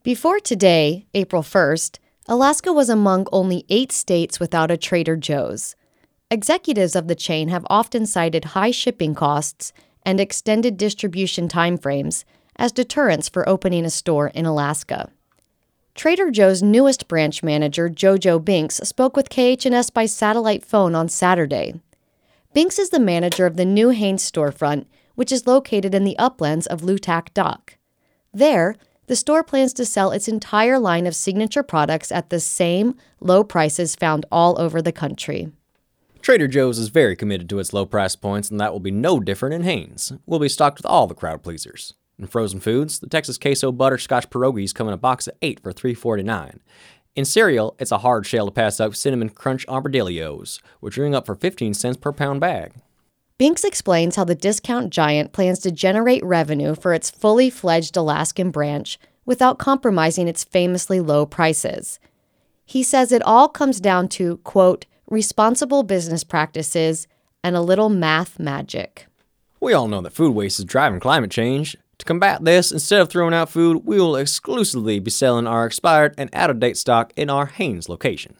Before today, April 1st, Alaska was among only 8 states without a Trader Joe's. Executives of the chain have often cited high shipping costs and extended distribution timeframes as deterrents for opening a store in Alaska. Trader Joe's newest branch manager, Jojo Binks, spoke with KHNS by satellite phone on Saturday. Binks is the manager of the new Hanes storefront, which is located in the uplands of Lutak Dock. There, the store plans to sell its entire line of signature products at the same low prices found all over the country. Trader Joe's is very committed to its low price points, and that will be no different in Hanes. We'll be stocked with all the crowd pleasers. In frozen foods, the Texas Queso Butterscotch Pierogies come in a box of 8 for $3.49. In cereal, it's a hard shell to pass up Cinnamon Crunch Armadillos, which ring up for 15 cents per pound bag. Binks explains how the discount giant plans to generate revenue for its fully fledged Alaskan branch without compromising its famously low prices. He says it all comes down to, quote, responsible business practices and a little math magic. We all know that food waste is driving climate change. To combat this, instead of throwing out food, we will exclusively be selling our expired and out-of-date stock in our Hanes location.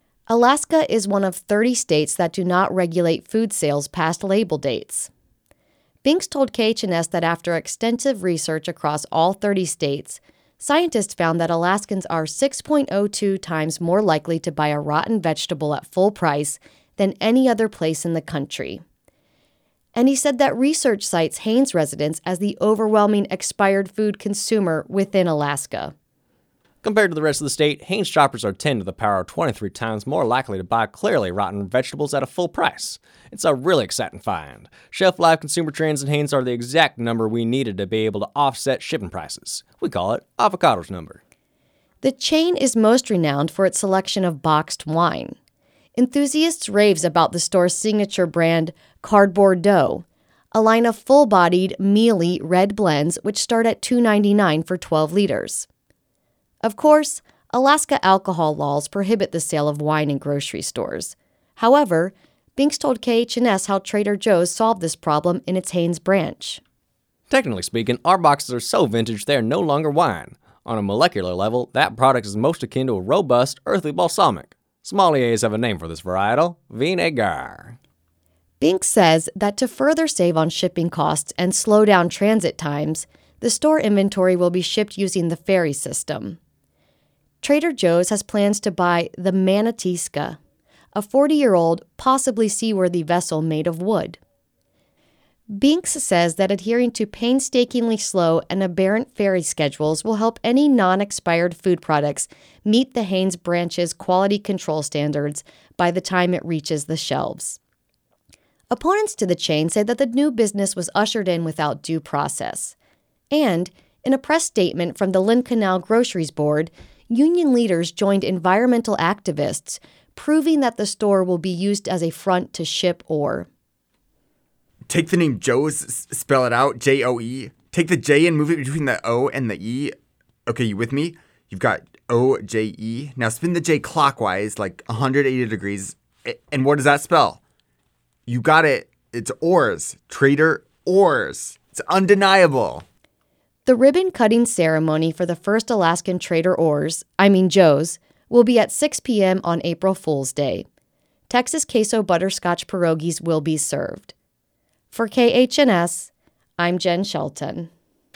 Alaska is one of 30 states that do not regulate food sales past label dates. Binks told KHNS that after extensive research across all 30 states, scientists found that Alaskans are 6.02 times more likely to buy a rotten vegetable at full price than any other place in the country. And he said that research cites Hanes residents as the overwhelming expired food consumer within Alaska. Compared to the rest of the state, Hanes shoppers are 10 to the power of 23 times more likely to buy clearly rotten vegetables at a full price. It's a really exciting find. Shelf-life consumer trends in Hanes are the exact number we needed to be able to offset shipping prices. We call it Avocado's number. The chain is most renowned for its selection of boxed wine. Enthusiasts raves about the store's signature brand, Cardboard Dough, a line of full-bodied, mealy red blends which start at $2.99 for 12 liters. Of course, Alaska alcohol laws prohibit the sale of wine in grocery stores. However, Binks told KHNS how Trader Joe's solved this problem in its Hanes branch. Technically speaking, our boxes are so vintage they are no longer wine. On a molecular level, that product is most akin to a robust, earthy balsamic. Sommeliers have a name for this varietal, Vin Agar. Binks says that to further save on shipping costs and slow down transit times, the store inventory will be shipped using the ferry system. Trader Joe's has plans to buy the Manatiska, a 40-year-old, possibly seaworthy vessel made of wood. Binks says that adhering to painstakingly slow and aberrant ferry schedules will help any non-expired food products meet the Hanes branch's quality control standards by the time it reaches the shelves. Opponents to the chain say that the new business was ushered in without due process. And, in a press statement from the Lynn Canal Groceries Board, union leaders joined environmental activists, proving that the store will be used as a front to ship ore. Take the name Joe's, spell it out, J-O-E. Take the J and move it between the O and the E. Okay, you with me? You've got O-J-E. Now spin the J clockwise, like 180 degrees. And what does that spell? You got it. It's Ores. Trader Ores. It's undeniable. The ribbon-cutting ceremony for the first Alaskan Trader Joe's, will be at 6 p.m. on April Fool's Day. Texas Queso Butterscotch Pierogies will be served. For KHNS, I'm Jen Shelton.